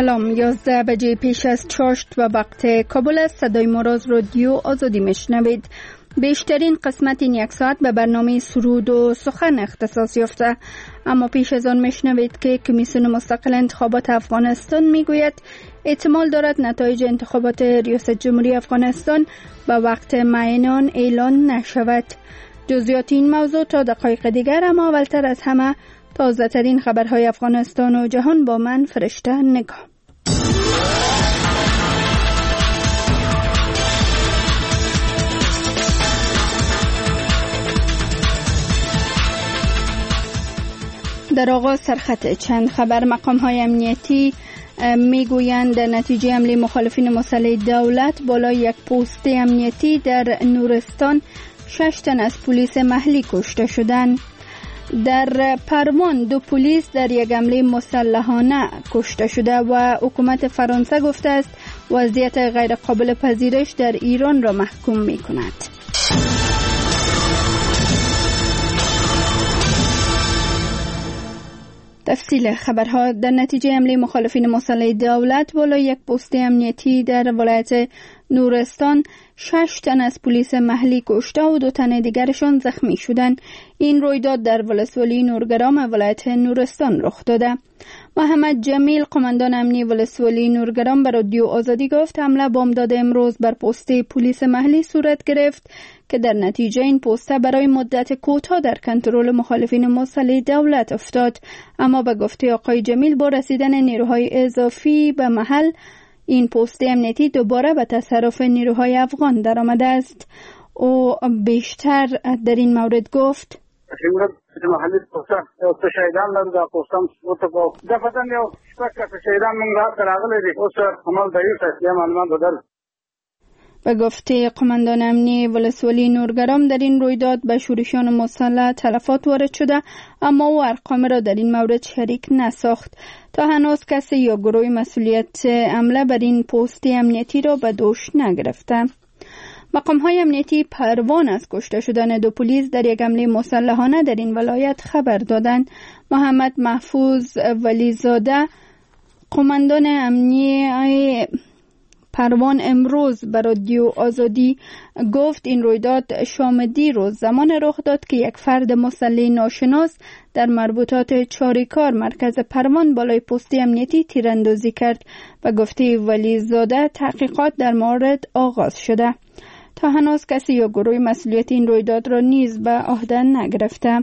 سلام. 11 بجه پیش از چاشت و وقت کابل است. صدای ما را از رادیو آزادی میشنوید. بیشترین قسمت این یک ساعت به برنامه سرود و سخن اختصاص یافته، اما پیش از آن میشنوید که کمیسیون مستقل انتخابات افغانستان میگوید احتمال دارد نتایج انتخابات ریاست جمهوری افغانستان به وقت معین اعلان نشود. جزئیات این موضوع تا دقایق دیگر، اما اولتر از همه تازه ترین خبرهای افغانستان و جهان با من فرشته نگاه. در آغاز سرخط چند خبر. مقام‌های امنیتی میگویند نتیجه حمله مخالفین مسلح دولت بالای یک پست امنیتی در نورستان 6 تن از پلیس محلی کشته شدند. در پروان 2 پلیس در یک حمله مسلحانه کشته شده و حکومت فرانسه گفته است وضعیت غیر قابل پذیرش در ایران را محکوم می کند. تفصیل خبرها. در نتیجه حمله مخالفین مسلح دولت بالای یک پست امنیتی در ولایت نورستان 6 تن از پلیس محلی کشته و 2 تن دیگرشان زخمی شدند. این رویداد در ولسوالی نورگرام ولایت نورستان رخ داده. محمد جمیل، قماندان امنی ولسوالی نورگرام، به رادیو آزادی گفت حمله بامداد امروز بر پست پلیس محلی صورت گرفت که در نتیجه این پست برای مدت کوتاه در کنترل مخالفین مسلح دولت افتاد، اما به گفته آقای جمیل با رسیدن نیروهای اضافی به محل این پست امنیتی دوباره به تصرف نیروهای افغان درآمده است. او بیشتر در این مورد گفت: محلی پوسټ او شهیدان لرو دا پوسټم وته کو د فتن یو شپږ شهیدان موږ راغلي دي اوس عمل دی چې معلومات بدل. به گفته قماندان امنی ولسوالی نورگرام در این رویداد به شورشیان مسلح تلفات وارد شده، اما او ارقام را در این مورد شریک نساخت. تا هنوز کسی یا گروه مسئولیت حمله بر این پست امنیتی را به دوش نگرفته. مقام‌های امنیتی پروان از کشته شدن 2 پلیس در یک حمله مسلحانه در این ولایت خبر دادند. محمد محفوظ ولیزاده، قماندان امنی پروان، امروز به رادیو آزادی گفت این رویداد شام دیروز زمان رخ داد که یک فرد مسلح ناشناس در مربوطات چاریکار مرکز پروان بالای پست امنیتی تیراندازی کرد. و گفته ولیزاده تحقیقات در مورد آغاز شده. تا هنوز کسی یا گروه مسئولیت این رویداد را نیز به عهده نگرفته.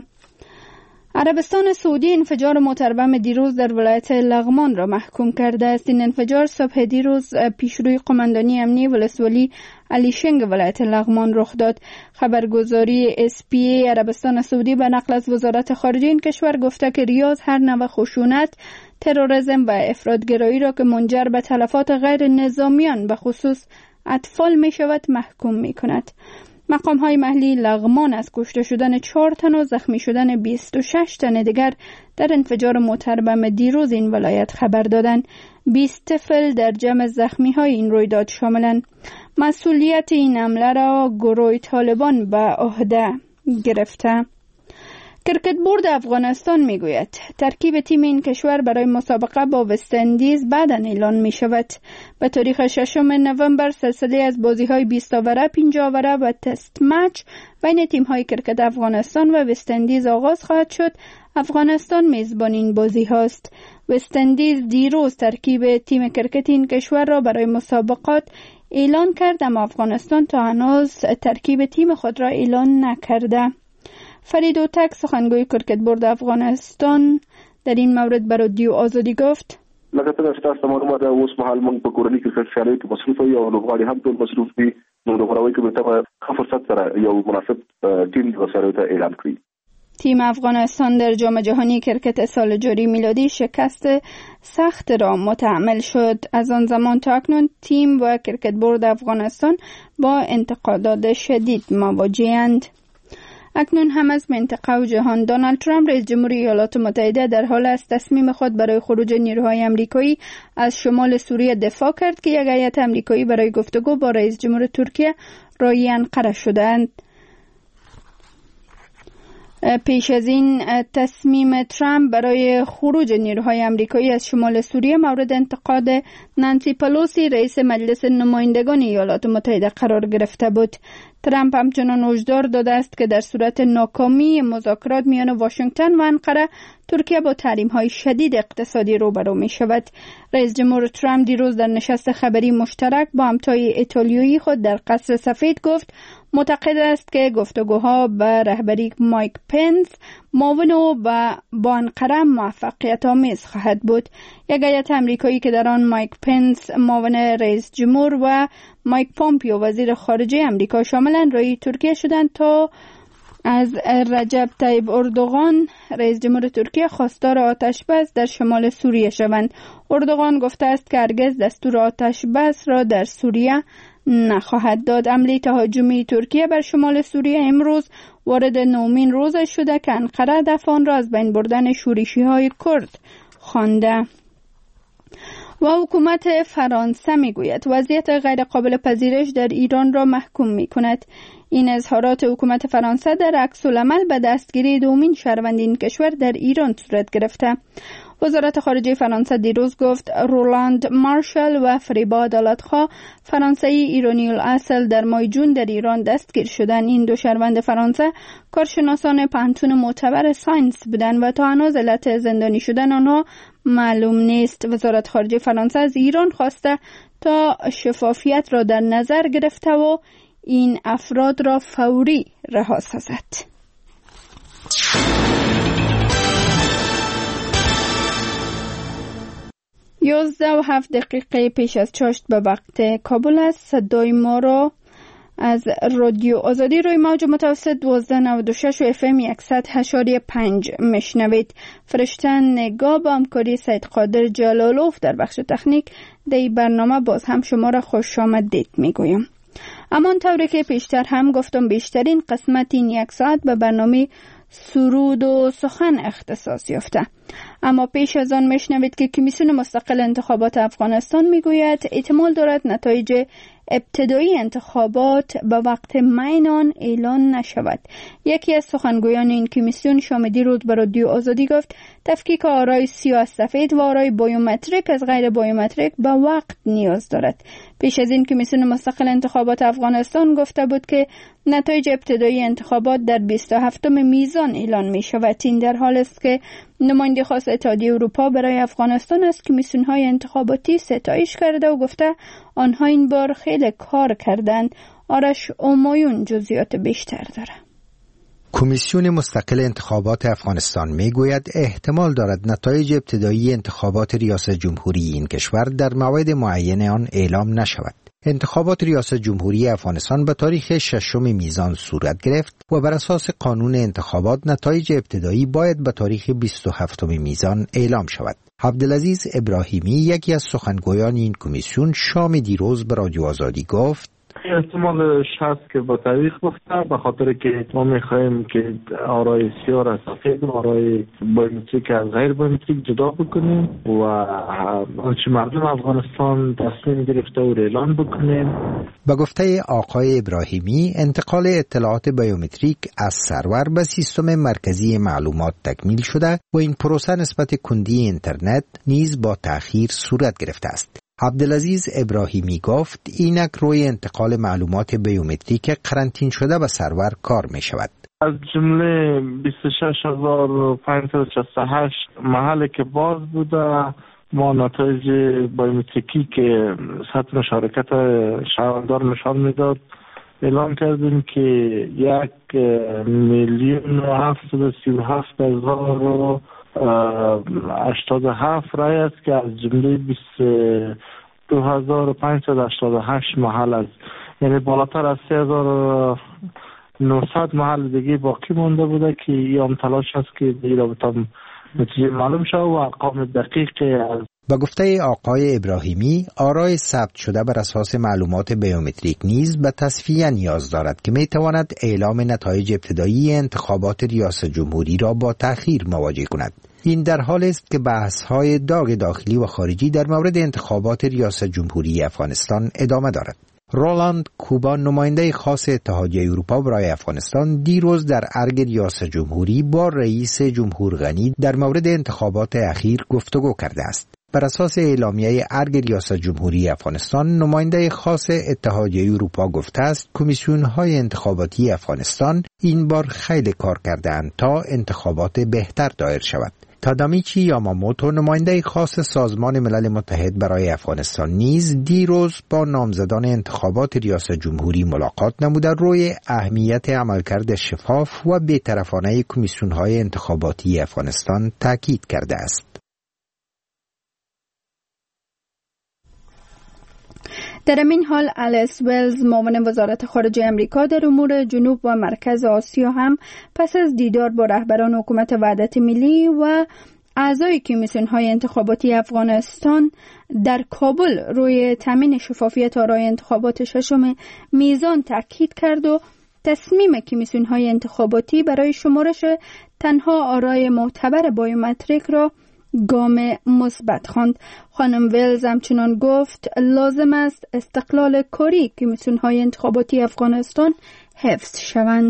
عربستان سعودی انفجار موتر بم دیروز در ولایت لغمان را محکوم کرده است. این انفجار صبح دیروز پیشروی قماندانی امنی ولسوالی علی شنگ ولایت لغمان رخ داد. خبرگزاری SPA عربستان سعودی به نقل از وزارت خارجه این کشور گفته که ریاض هر نوع خشونت، تروریسم و افراطگرایی را که منجر به تلفات غیر نظامیان به خصوص اطفال می شود محکوم می کند. مقام‌های محلی لغمان از کشته شدن 4 تن و زخمی شدن 26 تن دیگر در انفجار موتر بم دیروز این ولایت خبر دادند. 20 طفل در جمع زخمی‌های این رویداد شاملند. مسئولیت این حمله را گروه طالبان به عهده گرفته. کرکت بورد افغانستان میگوید ترکیب تیم این کشور برای مسابقه با وست‌اندیز بعداً اعلان می شود. به تاریخ 6 نوامبر سلسله از بازی‌های 20 اوره، 50 اوره و تست مچ بین تیم‌های کرکت افغانستان و وست‌اندیز آغاز خواهد شد. افغانستان میزبان این بازی هاست. وست‌اندیز دیروز ترکیب تیم کرکت این کشور را برای مسابقات اعلان کرد، اما افغانستان تا هنوز ترکیب تیم خود را اعلان نکرده. فرید اوتک، سخنگوی کرکت بورد افغانستان، در این مورد به رادیو آزادی گفت: لکه څنګه چې تاسو معلومه ده اوس مهال موږ په کورنۍ کرکټ سیالیو کې مصروف یو او لوبغاړي هم ټول مصروف دي. نو د غوړاوي کمیټه په ښه فرصت سره یو مناسب ټیم د سیالیو ته اعلان کړی. تیم افغانستان در جام جهانی کرکت سال جاری میلادی شکست سخت را متحمل شد. از آن زمان تا اکنون تیم و کرکت بورد افغانستان با انتقادات شدید مواجه‌اند. اکنون هم از منطقه و جهان. دونالد ترامپ رئیس جمهوری ایالات متحده در حال است تصمیم خود برای خروج نیروهای آمریکایی از شمال سوریه دفاع کرد که یک هیئت آمریکایی برای گفتگو با رئیس جمهور ترکیه راهی انقره شدند. پیش از این تصمیم ترامپ برای خروج نیروهای آمریکایی از شمال سوریه مورد انتقاد نانسی پلوسی رئیس مجلس نمایندگان ایالات متحده قرار گرفته بود. ترامپ همچنان هشدار داده است که در صورت ناکامی مذاکرات میان واشنگتن و انقره ترکیه با تحریم‌های شدید اقتصادی روبرو می شود. رئیس جمهور ترامپ دیروز در نشست خبری مشترک با همتای ایتالیایی خود در قصر سفید گفت معتقد است که گفتگوها به رهبری مایک پنس معاون او با انقره موفقیت آمیز خواهد بود. یک هیئت آمریکایی که در آن مایک پنس معاون رئیس جمهور و مایک پومپیو وزیر خارجه آمریکا شاملند روی ترکیه شدند تا از رجب طیب اردوغان رئیس جمهور ترکیه خواستار آتش بس در شمال سوریه شوند. اردوغان گفته است که هرگز دستور آتش بس را در سوریه نخواهد داد. حمله تهاجمی ترکیه بر شمال سوریه امروز وارد 9مین روز شده که انقره هدف آن را از بین بردن شورشی‌های کرد خوانده. و حکومت فرانسه میگوید وضعیت غیر قابل پذیرش در ایران را محکوم می کند. این اظهارات حکومت فرانسه در عکس‌العمل به دستگیری دومین شهروند این کشور در ایران صورت گرفته. وزارت خارجه فرانسه دیروز گفت رولاند مارشال و فریبا عدالت‌خواه فرانسوی ایرانی الاصل در ماه جون در ایران دستگیر شدند. این دو شهروند فرانسه کارشناسان پانتون معتبر ساینس بودند و تا هنوز علت زندانی شدن آنها معلوم نیست. وزارت خارجه فرانسه از ایران خواسته تا شفافیت را در نظر گرفته و این افراد را فوری رها سازد. 11:07 پیش از چاشت به وقت کابل است. صدای ما را از رادیو آزادی روی موج متوسط 1296 و FM 100.5 میشنوید. فرشته نگاه با همکاری سید قادر جلالوف در بخش تکنیک در این برنامه باز هم شما را خوش آمدید میگویم. اما طوری که پیشتر هم گفتم بیشترین قسمت این یک ساعت به برنامه سرود و سخن اختصاص یافته. اما پیش از آن میشنوید که کمیسیون مستقل انتخابات افغانستان میگوید احتمال دارد نتایج ابتدایی انتخابات به وقت معین آن اعلان نشود. یکی از سخنگویان این کمیسیون شام دیروز به رادیو آزادی گفت تفکیک آرای سیاه سفید و آرای بایومتریک از غیر بایومتریک به وقت نیاز دارد. پیش از این کمیسیون مستقل انتخابات افغانستان گفته بود که نتایج ابتدایی انتخابات در 27 میزان اعلان می شود. این در حال است که نماینده خاص اتحادیه اروپا برای افغانستان از کمیسیون‌های انتخاباتی ستایش کرده و گفته آنها این بار خیلی کار کردند. آرش اومایون جزئیات بیشتر داره. کمیسیون مستقل انتخابات افغانستان میگوید احتمال دارد نتایج ابتدایی انتخابات ریاست جمهوری این کشور در موعد معین آن اعلام نشود. انتخابات ریاست جمهوری افغانستان به تاریخ 6 میزان صورت گرفت و بر اساس قانون انتخابات نتایج ابتدایی باید به تاریخ 27 میزان اعلام شود. عبدالعزیز ابراهیمی یکی از سخنگویان این کمیسیون شام دیروز به رادیو آزادی گفت احتمالش هست که با تاریخ گفته به خاطر که ما میخوایم که آرای سیاه را سفید و آرای بایومتریک از غیر بایومتریک جدا بکنیم و آنچه مردم افغانستان تصمیم گرفته و اعلان بکنیم. با گفته آقای ابراهیمی انتقال اطلاعات بایومتریک از سرور به سیستم مرکزی معلومات تکمیل شده و این پروسه نسبت کندی اینترنت نیز با تأخیر صورت گرفته است. عبدالعزیز ابراهیمی گفت اینک روی انتقال معلومات بیومتریک قرنطین شده به سرور کار می شود. از جمله 26568 محل که باز بوده ما نتایج بیومتریکی که سطح مشارکت شهروندان نشان میداد اعلام کردیم که 1,337,087 رای است که از جمله 22,588 محل است، یعنی بالاتر از 3,900 محل دیگه باقی مونده بوده که این تلاش است که این رابطه نتیجه معلوم شد و ارقام دقیق از. با گفته آقای ابراهیمی آرای ثبت شده بر اساس معلومات بیومتریک نیز به تصفیه نیاز دارد که می تواند اعلام نتایج ابتدایی انتخابات ریاست جمهوری را با تأخیر مواجه کند. این در حال است که بحث‌های داغ داخلی و خارجی در مورد انتخابات ریاست جمهوری افغانستان ادامه دارد. رولاند کوبان، نماینده خاص اتحادیه اروپا برای افغانستان، دیروز در ارگ ریاست جمهوری با رئیس جمهور غنی در مورد انتخابات اخیر گفتگو کرده است. بر اساس اعلامیه ارگ ریاست جمهوری افغانستان، نماینده خاص اتحادیه اروپا گفته است کمیسیون‌های انتخاباتی افغانستان این بار خیلی کار کردند تا انتخابات بهتر دایر شود. تادامیچی یاماموتو، نماینده خاص سازمان ملل متحد برای افغانستان، نیز دیروز با نامزدان انتخابات ریاست جمهوری ملاقات نموده روی اهمیت عملکرد شفاف و بی‌طرفانه کمیسیون‌های انتخاباتی افغانستان تاکید کرده است. در این حال الیس ولز، معاون وزارت خارجه امریکا در امور جنوب و مرکز آسیا، هم پس از دیدار با رهبران حکومت وحدت ملی و اعضای کمیسیون‌های انتخاباتی افغانستان در کابل روی تامین شفافیت آرای انتخابات ششم میزان تاکید کرد و تصمیم کمیسیون‌های انتخاباتی برای شمارش تنها آرای معتبر بایومتریک را گام مثبت خواند. خانم ولز همچنان گفت لازم است استقلال کاری کمیسیون‌های انتخاباتی افغانستان حفظ شوند.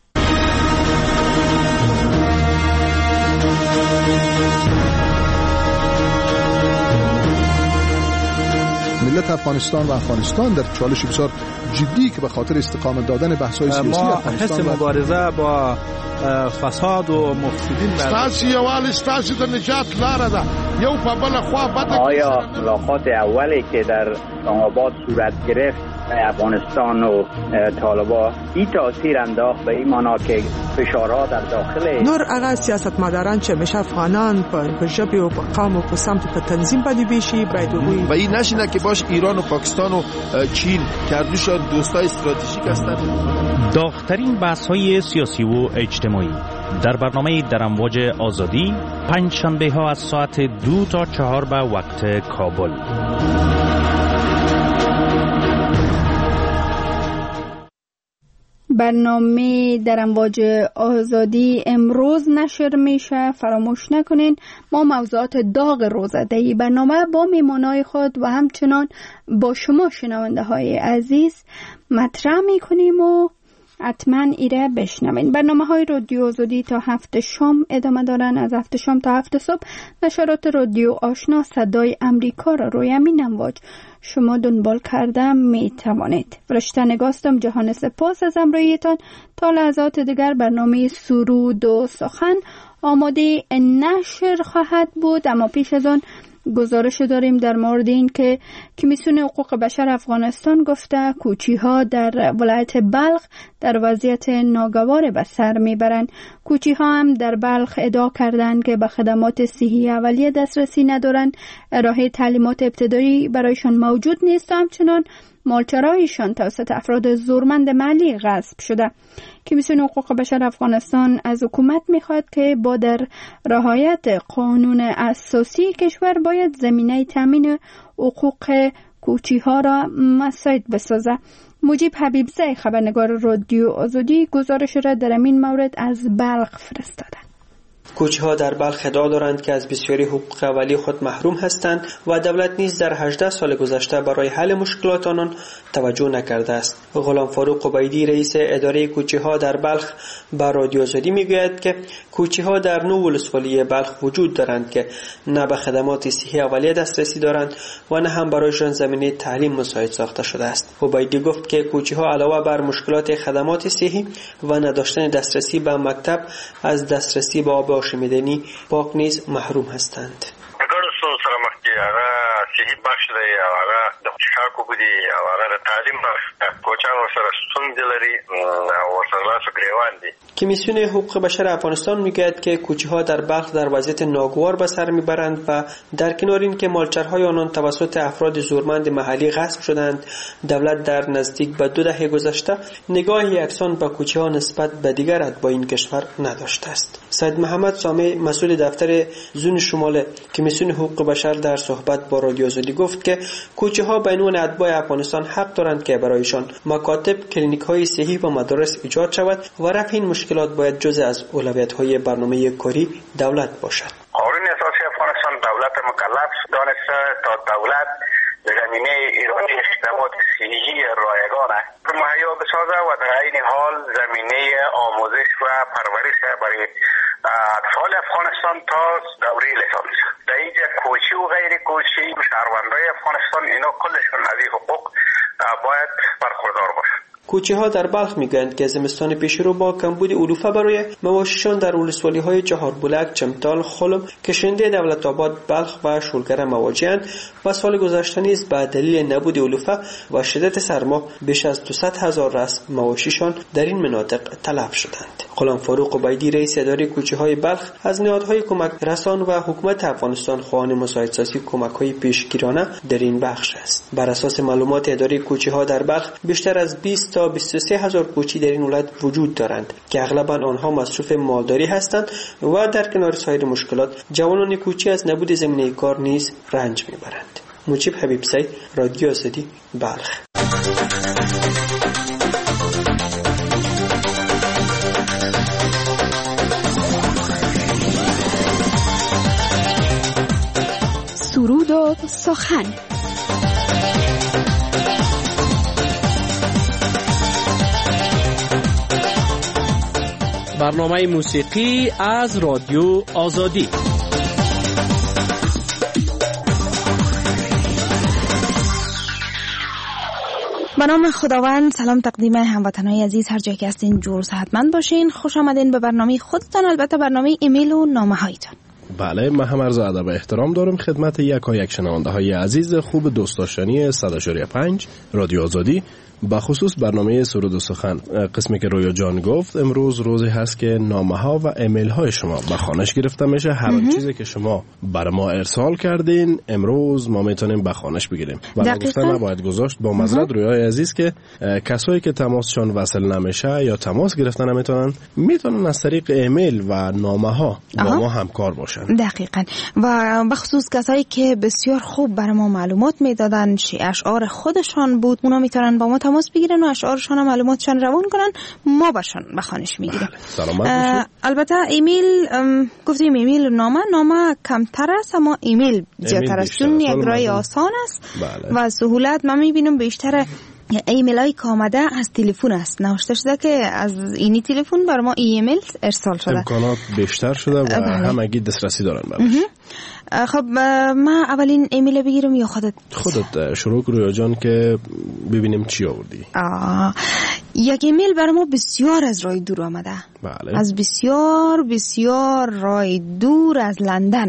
ملت افغانستان و افغانستان در چالش بسیار جدی که به خاطر استقامت دادن بحث‌های سیاسی افغانستان حس مبارزه با فساد و مفسدین ستاسي یوال ستاسي د نجات لاره ده یو په بل خوا بده. آیا ملاقات اولی که در اسلام‌آباد صورت گرفت افغانستان و طالبان این تاثیر انداخت به این معنا که فشارها در داخل نور هغه سیاستمداران چې همیشه افغانان په ژبې او په قوم او په سمت په تنظیم باندې بیشي باید و این نشینه که باش ایران و پاکستان و چین کردوشان دوستای استراتژیک هستند. داغ‌ترین بحث‌های سیاسی و اجتماعی در برنامه در امواج آزادی، پنج شنبه ها از ساعت 2 تا 4 به وقت کابل. برنامه در امواج آزادی امروز نشر میشه. فراموش نکنین ما موضوعات داغ روزاده‌ای برنامه با میمانای خود و همچنان با شما شنونده های عزیز مطرح میکنیم و حتما ایره بشنوین. برنامه های رادیو آزادی تا 7 شام ادامه دارن. از 7 شام تا 7 صبح نشرات رادیو آشنا صدای امریکا را روی همین امواج شما دنبال کرده می توانید. فرشته نگاستم جهان سپاس از همراهیتان. تا لحظات دیگر برنامه سرود و سخن آماده نشر خواهد بود، اما پیش از آن گزارش داریم در مورد این که کمیسیون حقوق بشر افغانستان گفته کوچی‌ها در ولایت بلخ در وضعیت ناگوار به سر میبرند. کوچی‌ها هم در بلخ ادعا کردند که به خدمات صحی اولیه دسترسی ندارند، ارائه تعلیمات ابتدایی برایشان موجود نیست و همچنان مالچرایشان توسط افراد زورمند محلی غصب شده. کمیسیون حقوق بشر افغانستان از حکومت میخواد که با در رعایت قانون اساسی کشور باید زمینه تامین حقوق کوچی‌ها را مساعد بسازه. مجیب حبیبزی خبرنگار رادیو آزادی گزارش را در این مورد از بلخ فرستاده. کوچه‌ها در بلخ ادعا دارند که از بسیاری حقوق اولیه خود محروم هستند و دولت نیز در 18 سال گذشته برای حل مشکلات آنان توجه نکرده است. غلام فاروق عبیدی رئیس اداره کوچه‌ها در بلخ با رادیو آزادی میگوید که کوچه‌ها در 9 ولسوالی بلخ وجود دارند که نه به خدمات صحی اولیه دسترسی دارند و نه هم برایشان زمینه تعلیم مساعد ساخته شده است. عبیدی گفت که کوچه‌ها علاوه بر مشکلات خدمات صحی و نداشتن دسترسی به مکتب از دسترسی به آب شمیدنی پاک نیز محروم هستند. ګړو سره مخ کې هغه صحي بخش دی او هغه د چاکو بودي او هغه د تعلیم کوچانو سره ستونزې لري او ورسره ګریوان دي. کمیسیون حقوق بشر افغانستان میگوید که کوچه‌ها در بلخ در وضعیت ناگوار به سر میبرند و در کنار این که مالچرهای آنان توسط افراد زورمند محلی غصب شدند، دولت در نزدیک به 2 دهه گذشته نگاهی یکسان به کوچه‌ها نسبت به دیگر اتباع این کشور نداشته است. سید محمد سامع مسئول دفتر زون شمال کمیسیون حقوق بشر در صحبت با رادیو آزادی گفت که کوچه‌ها به عنوان اتباع افغانستان حق دارند که برایشان مکاتب، کلینیک‌های صحی و مدارس ایجاد شود و رفع این مشکلات باید جزء از اولویت‌های برنامه کاری دولت باشد. قانون اساسی افغانستان دولت مکلف دانسته تا دولت زمینه ایرانی خدمات صحی رایگانه مهیا بسازه و در این حال زمینه آموزش و پرورش برای اطفال افغانستان تا دوره لیسانس. در اینجا کوچی و غیر کوچی شهروندای افغانستان اینا کلشون از این حقوق باید برخوردار باشن. کوچی‌ها در بلخ میگویند که زمستان پیش رو با کمبود علوفه برای مواشیشان در ولسوالی‌های چهاربلک، چمتال، خلم، کشنده، دولت‌آباد، بلخ و شولگر مواجه‌اند و سال گذشته نیز به دلیل نبود علوفه و شدت سرما بیش از 200,000 رأس مواشیشان در این مناطق تلف شدند. غلام فاروق عبیدی رئیس اداره کوچی‌های بلخ از نهادهای کمک رسان و حکومت افغانستان خواهان مساعده‌سازی کمک‌های پیشگیرانه در این بخش است. بر اساس معلومات اداره کوچی‌ها در بلخ بیشتر از 20 تا 23,000 کوچی در این ولایت وجود دارند که اغلب آنها مصروف مالداری هستند و در کنار سایر مشکلات جوانان کوچی از نبود زمینه کار نیز رنج میبرند. مجیب حبیبزی، رادیو آزادی، بلخ. سرود و سخن. برنامه موسیقی از رادیو آزادی. به نام خداوند. سلام تقدیم هموطنان عزیز هر جایی که هستین، جور صحتمند باشین. خوش آمدین به برنامه خودتان، البته برنامه ایمیل و نامه هایتان. بله، من هم عرض ادب و احترام دارم خدمت یک شنونده های عزیز خوب دوست داشتنی 100.5 رادیو آزادی، به خصوص برنامه سرود و سخن. قسمی که رویا جان گفت امروز روزی هست که نامه ها و ایمیل های شما به خوانش گرفته میشه. هر چیزی که شما بر ما ارسال کردین امروز ما میتونیم به خوانش بگیریم و گفتن نباید گذاشت. با معذرت رویای عزیز که کسایی که تماسشون وصل نمیشه یا تماس گرفتن نمیتونن، میتونن از طریق ایمیل و نامه ها با ما همکار باشن. دقیقاً. و بخصوص کسایی که بسیار خوب بر ما معلومات میدادن، اشعار خودشان بود، اونا میتونن با ما تماس بگیرن و اشعارشان و معلوماتشان روان کنن، ما باشن بخوانش میگیریم. البته ایمیل گفتیم ایمیل و نامه کمتر است، اما ایمیل زیادتر است چون یک راه آسان است و سهولت. من میبینم بیشتر ایمیل هایی که آمده از تلفن است، نوشته شده که از اینی تلفن بر ما ایمیل ارسال شده، امکانات بیشتر شده و همگی دسترسی دارن بهش. خب ما اولین ایمیل بگیرم یا خودت شروع رویا جان که ببینیم چی آوردی. یک ایمیل بر ما بسیار از راه دور آمده. بله. از بسیار راه دور از لندن.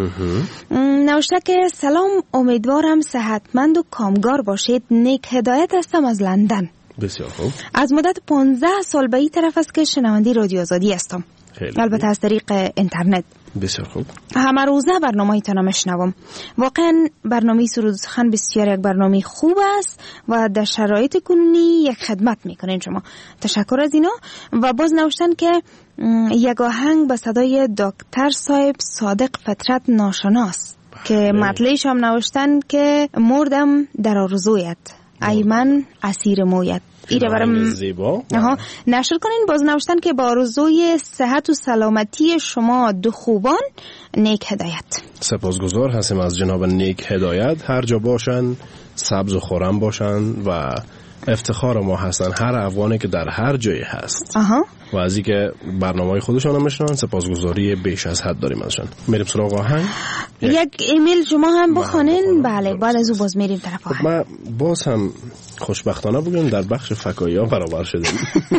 نوشته که سلام، امیدوارم صحتمند و کامگار باشید. نیک هدایت هستم از لندن. بسیار خوب. از مدت 15 سال به این طرف است که شنونده رادیو آزادی هستم، البته از طریق اینترنت. بسیار خوب. همه روزه برنامه ایتان میشنوم. واقعا برنامه سرود سخن بسیار یک برنامه خوب است و در شرایط کنونی یک خدمت میکنین شما. تشکر از اینا. و باز نوشتن که یک آهنگ به صدای دکتر صاحب صادق فطرت ناشناس که مطلعش هم نوشتن که مردم در آرزویت، ای من اسیر مویت. ایره برام زیبا نشر کنین. باز نوشتن که با آرزوی صحت و سلامتی شما دو خوبان، نیک هدایت. سپاسگزار هستیم از جناب نیک هدایت. هر جا باشن سبز و خورم باشن و افتخار ما هستن، هر افغانی که در هر جایی هست. و از این که برنامه خودشان هم میشنن سپاسگزاری بیش از حد داریم ازشان. میریم سراغ آهنگ. یک ایمیل شما هم بخونین. بله، بعد از او باز میریم طرف آهنگ. ما باز هم خوشبختانه بگیم در بخش فکایی ها برابر شدیم.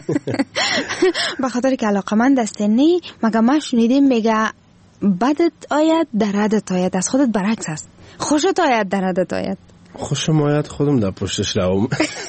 به خاطر که علاقمند هستنی، مگه ما شنیدیم میگه بدت آید دردت آید، از خودت برعکس است. خوشت آید دردت آید. خوشم آید خودم در پشتش روم.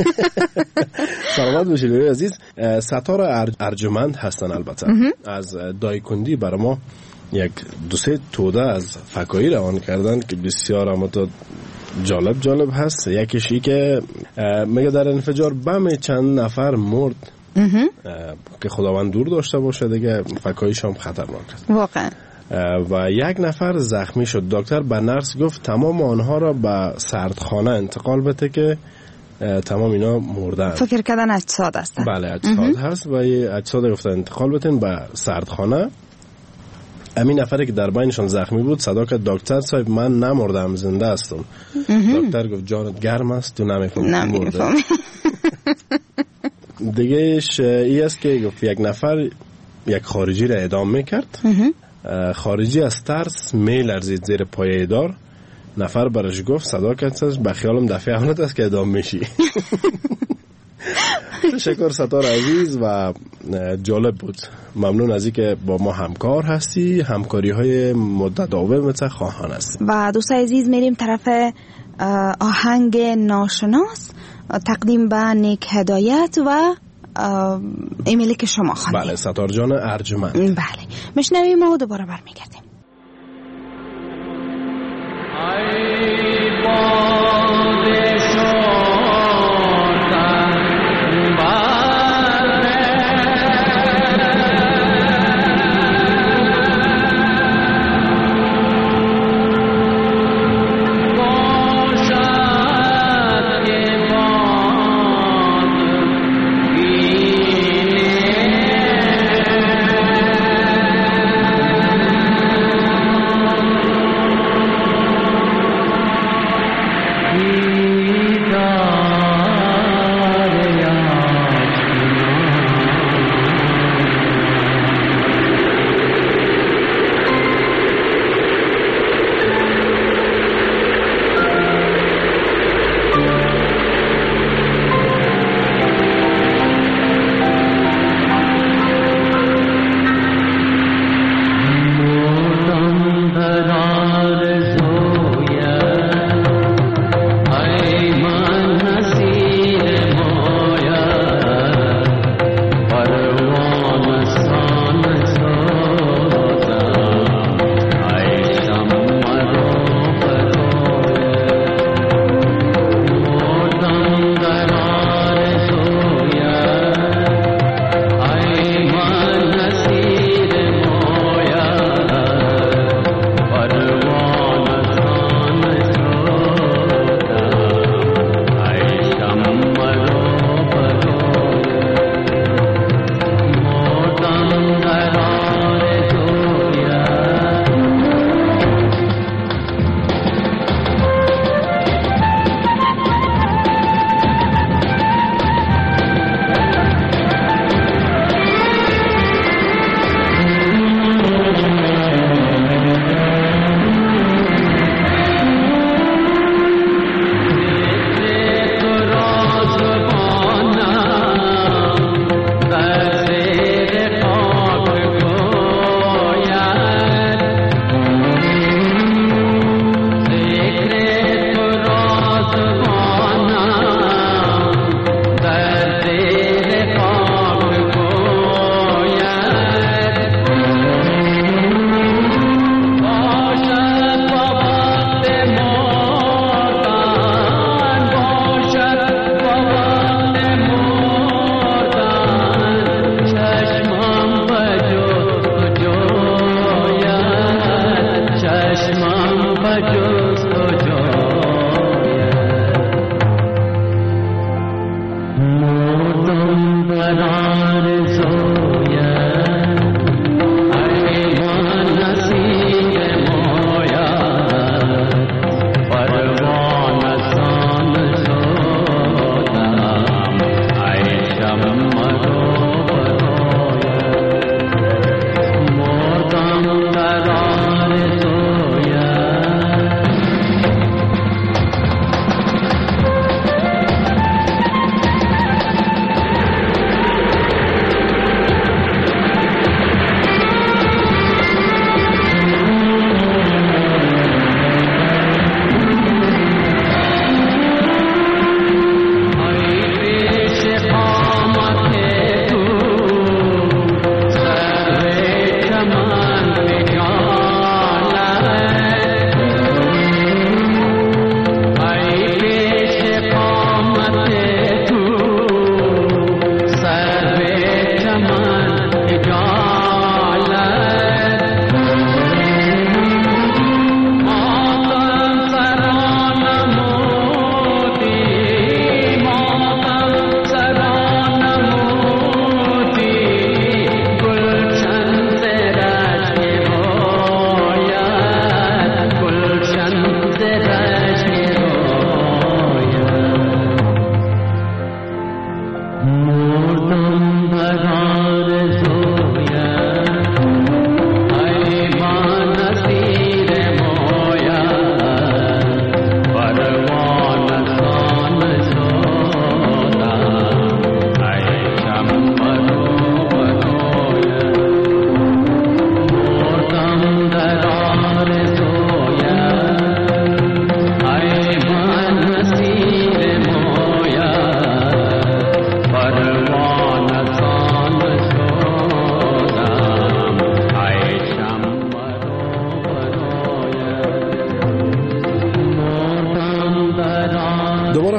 سلامت باشید عزیز. ستار ارجمند هستن. البته از دایکندی برای ما یک دو سه توده از فکایی روان کردن که بسیار امتاد جالب هست. یکیشی که میگه در انفجار بم چند نفر مرد که خداوند دور داشته باشه دیگه، فکاییش هم خطرناک است واقعا. و یک نفر زخمی شد. دکتر به نرس گفت تمام آنها را به سردخانه انتقال بده که تمام اینا مردن. فکر کردن اجساد هستن. بله اجساد هست و اجساد گفتن انتقال بدین به سردخانه همین نفری که در بینشان زخمی بود صدا کرد دکتر صاحب من نمردم زنده هستم. دکتر گفت جانت گرم است تو نمیفهمی. دیگه ای است که گفت یک نفر یک خارجی را اعدام میکرد. خارجی از ترس میلرزید زیر پایه دار. نفر برش گفت صدا کرد به خیالم دفعه اولت است که اعدام میشی. تشکر ستار عزیز و جالب بود. ممنون از اینکه با ما همکار هستی. همکاری های متداوم خواهان است. و دوستای عزیز میریم طرف آهنگ ناشناس تقدیم به نیک هدایت و ایمیلی که شما خواندید. بله ستار جان ارجمند. بله میشنویم و دوباره برمیگردیم.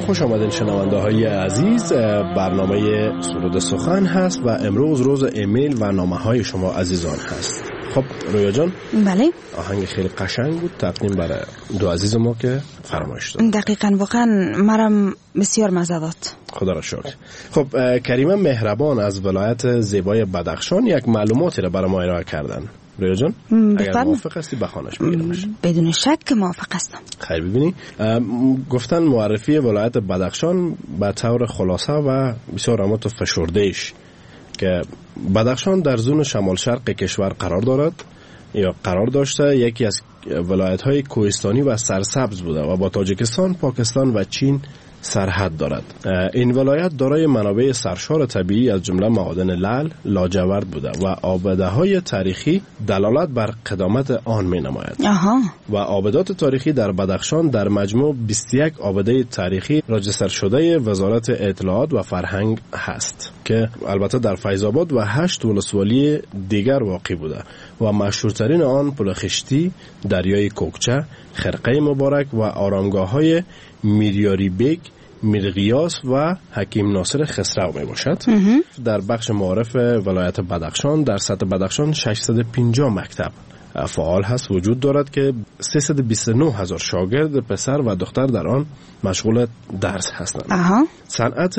خوش آمدین شنونده های عزیز. برنامه سرود سخن هست و امروز روز ایمیل و نامه های شما عزیزان هست. خب رویا جان، بله، آهنگ خیلی قشنگ بود تقدیم برای دو عزیز ما که فرمایش داد. دقیقاً، واقعا مرم بسیار مزه داد. خدا را شکر. خب کریمه مهربان از ولایت زیبای بدخشان یک معلوماتی را برای ما ارائه کردن. رویا جان، اگر موافق هستی بخوانش بگیرمش. بدون شک موافق هستم. خیر، ببینی گفتن معرفی ولایت بدخشان به طور خلاصه و بسیار امات و فشردهش که بدخشان در زون شمال شرق کشور قرار دارد یا قرار داشته. یکی از ولایت‌های کوهستانی و سرسبز بوده و با تاجیکستان، پاکستان و چین سرحد دارد. این ولایت دارای منابع سرشار طبیعی از جمله معادن لعل، لاجورد بوده و آباده‌های تاریخی دلالت بر قدامت آن می‌نماید. و آبادات تاریخی در بدخشان در مجموع 21 آباده تاریخی راجستر شده وزارت اطلاعات و فرهنگ هست که البته در فیض آباد و 8 ولسوالی دیگر واقع بوده و مشهورترین آن پل خشتی، دریای کوکچه، خرقه مبارک و آرامگاه‌های میریاری بیگ، میرغیاس و حکیم ناصر خسرو می باشد. در بخش معارف ولایت بدخشان در سطح بدخشان 650 مکتب فعال هست وجود دارد که 329,000 شاگرد پسر و دختر در آن مشغول درس هستند. صنعت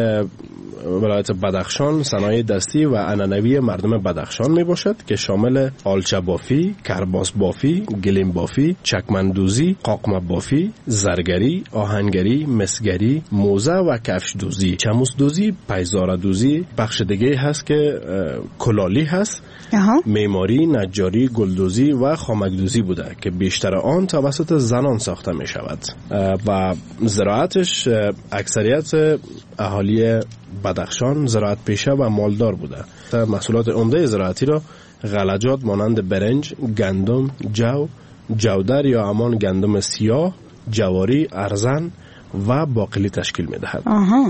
ولایت بدخشان صنایع دستی و عنعنوی مردم بدخشان می باشد که شامل آلچه بافی، کرباس بافی، گلیم بافی، چکمندوزی، قاقمه بافی، زرگری، آهنگری، مسگری، موزه و کفش دوزی، چموس دوزی، پیزار دوزی. بخش دیگه هست که کلالی هست، معماری، نجاری، گلدوزی و خامکدوزی بوده که بیشتر آن توسط زنان ساخته می شود و زراعتش اکثریت اهالی بدخشان زراعت پیشه و مالدار بوده. محصولات عمده زراعتی را غلجات مانند برنج، گندم، جودر یا همان گندم سیاه، جواری، ارزن و باقلی تشکیل می دهد.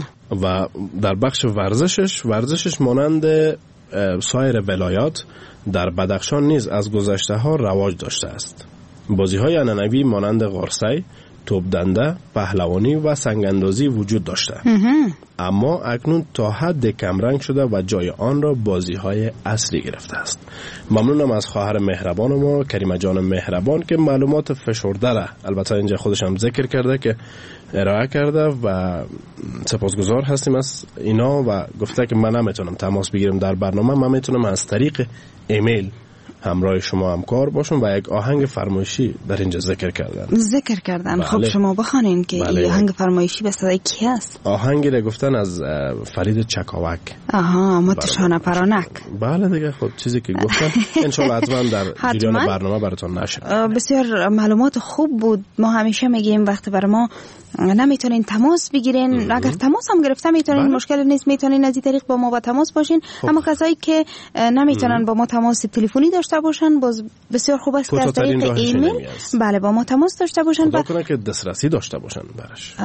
و در بخش ورزشش مانند سایر ولایات در بدخشان نیز از گذشته ها رواج داشته است. بازی های عنعنوی مانند قارسی، توپ دنده، پهلوانی و سنگاندازی وجود داشته. اما اکنون تا حد کمرنگ شده و جای آن را بازی های اصلی گرفته است. ممنونم از خواهر مهربان ما کریمه جان مهربان که معلومات فشرده را البته اینجا خودش هم ذکر کرده که ارائه کرده و سپاسگزار هستیم از اینا و گفته که من نمیتونم تماس بگیرم در برنامه، من میتونم از طریق ایمیل همراه شما همکار باشم و یک آهنگ فرمایشی در اینجا ذکر کردن. بله. خب شما بخوانین که این آهنگ فرمایشی به صدای کی است؟ آهنگی را گفتن از فرید چکاوک. متشانه پرانک. بله دیگه، خب چیزی که گفتن انشالله حتما در جریان برنامه براتون نشه. بسیار معلومات خوب بود. ما همیشه میگیم وقتی برای ما نمیتونین تماس بگیرین، اگر تماس هم گرفته میتونین، مشکل نیست، میتونین از این طریق با ما با تماس باشین. اما کسایی که نمیتونن با ما تماس تلفنی داشته باشن باز بسیار خوب است که از طریق ایمیل بله با ما تماس داشته باشن. خدا کنه که دسترسی داشته باشن برش.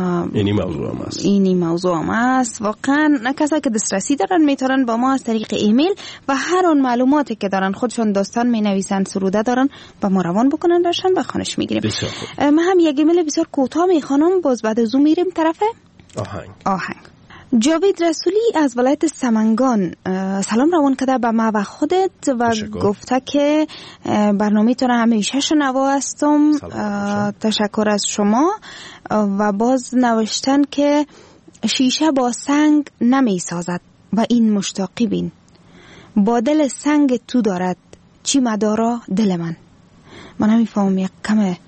اینی موضوع هم است. واقعا کسایی که دسترسی دارن میتونن با ما از طریق ایمیل و هر اون معلوماتی که دارن خودشون داستان مینویسن، سروده دارن با ما روان بکنن داشتن و خوانش میگیریم. من هم یک ایمیل بسیار کوتاه میخوانم، باز بعد از اون میریم طرف آهنگ. جاوید رسولی از ولایت سمنگان سلام روان کرده به ما و خودت و گفته که برنامه تون همیشه شنوا هستم. تشکر از شما. و باز نوشتن که شیشه با سنگ نمی سازد و این مشتاقی بین، با دل سنگ تو دارد چی مدارا دل من نمیفهم یک کمه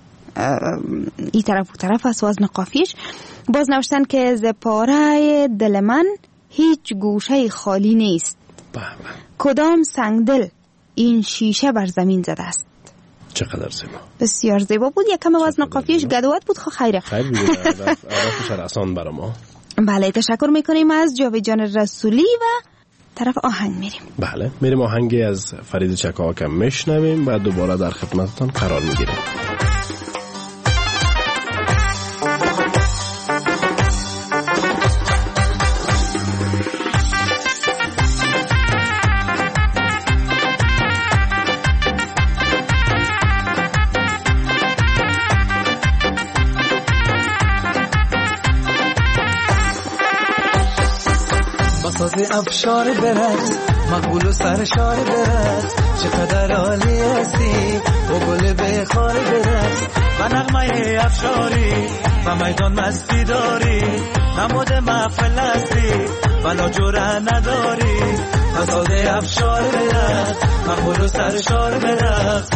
ای طرف و طرف است وزن قافیش. باز نوشتن که ز پاره دل من هیچ گوشه خالی نیست، کدام سنگ دل این شیشه بر زمین زده است. چقدر زیبا، بسیار زیبا بود. یک کم وزن قافیش گدوات بود. خیره عرفش آسان برای ما. بله تشکر میکنیم از جاوید جان رسولی و طرف آهنگ میریم. بله میریم آهنگی از فرید چکاوک میشنویم و دوباره در خدمتتان قرار میگیریم. بساز افشار برقص مقبول و سرشار برقص چقدر عالی هستی و گل بخار برقص و نغمه افشاری و میدان مستی داری نمود محفل هستی ولا جوره نداری بساز افشار برقص مقبول و سرشار برقص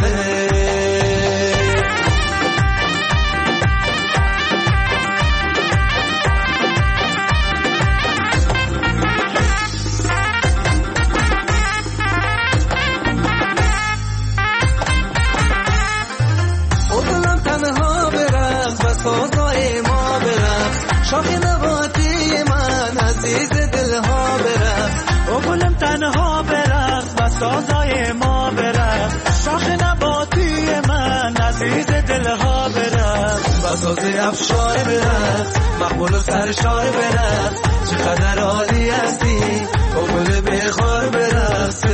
سازای ما برقص شاخ نباتی من عزیز دلها برقص او گلم تنها برقص و سازای ما برقص شاخ نباتی من عزیز دلها برقص و ساز افشار برقص مقبول و سرشار برقص چقدر عالی هستی او گل بخار برقص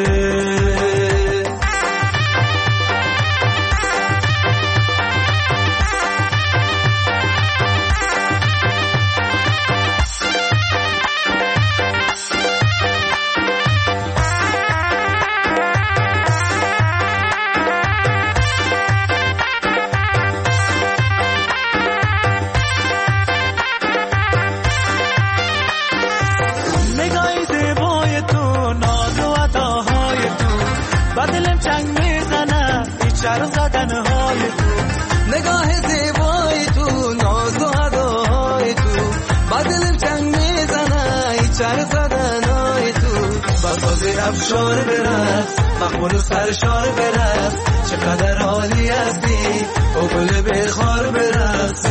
شر زدنهای تو نگاه زیبای تو ناز و اداهای تو بدلم چنگ میزنه ای شر زدنهای تو بساز افشار برقص مقبول و سرشار برقص چقدر عالی هستی او گل بخار برقص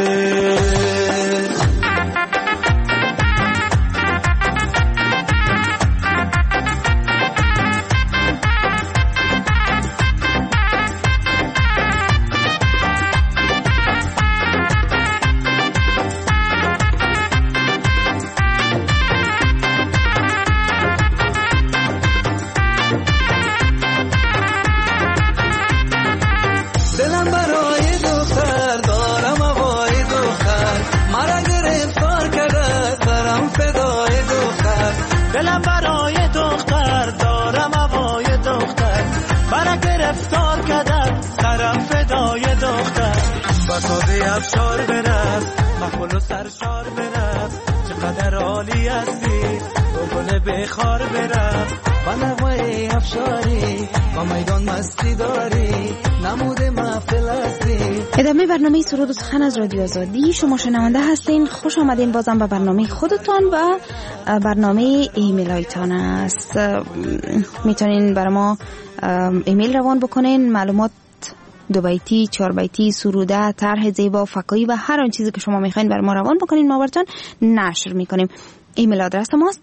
افشار برقص مقبول و سرشار برقص چقدر عالی هستی و گل بخار برقص و نغمه افشاری و میدان مستی داری نمود محفل هستی. ادامه برنامه سرود و سخن از رادیو آزادی. شما شنونده هستین. خوش آمدین بازم به برنامه خودتان و برنامه ایمیل هایتان است. میتونین برای ما ایمیل روان بکنین، معلومات 2 بیتی، 4 بیتی، سروده، طرح زیبا، فکایی و هر آن چیزی که شما میخواین برای ما روان بکنین ما براتون نشر میکنیم. ایمیل آدرس ماست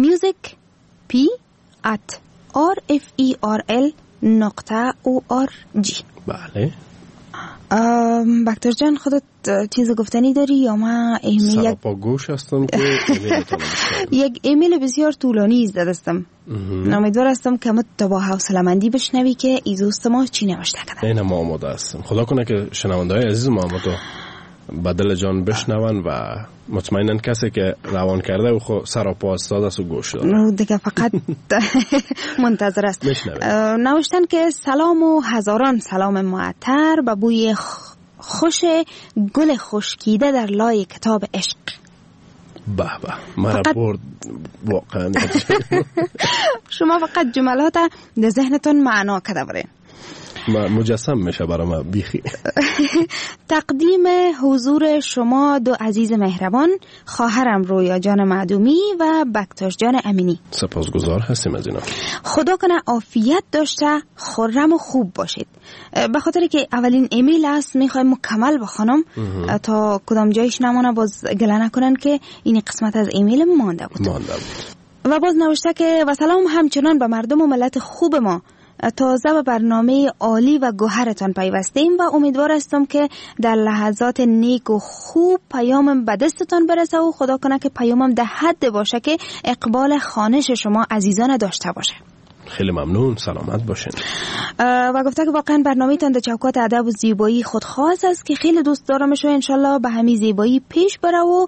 musicp@rferl.org. بله. بکتر جان خودت چیز گفتنی داری یا ما ایمیل سراپا گوش هستم که یک ایمیل بسیار طولانی زدستم. امیدوار هستم که تو با حوصله‌مندی بشنوی که ایزوست ما چی نوشته کرده. این ما آماده هستم. خدا کنه که شنونده‌های عزیز ما تو بدل جان بشنون و مطمئنن کسی که روان کرده و خود سراپا استاد است و گوش داره دیگه فقط منتظر است. نوشتن که سلام و هزاران سلام معطر به بوی خوش گل خشکیده در لای کتاب عشق. به به مرا برد واقعا. شما فقط جملات در ذهنتون معنا کرده برین مجسم میشه برای ما بیخی. تقدیم حضور شما دو عزیز مهربان، خواهرم رویا جان معدومی و بکتاش جان امینی. سپاسگزار هستیم از اینا. خدا کنه عافیت داشته، خرم و خوب باشید. به خاطر که اولین ایمیل است میخوایم مکمل بخونم تا کدام جایش نمونه باز گله نکنن که این قسمت از ایمیل مانده بود. و باز نوشته که و سلام همچنان به مردم و ملت خوب ما. تازه به برنامه عالی و گوهرتان پیوستیم و امیدوار هستم که در لحظات نیک و خوب پیامم به دستتان برسه و خدا کنه که پیامم در حد باشه که اقبال خوانش شما عزیزان داشته باشه. خیلی ممنون، سلامت باشین. و گفته که واقعا برنامه‌تان در چوکات ادب و زیبایی خودخواست است که خیلی دوست دارمش و انشالله به همین زیبایی پیش بره و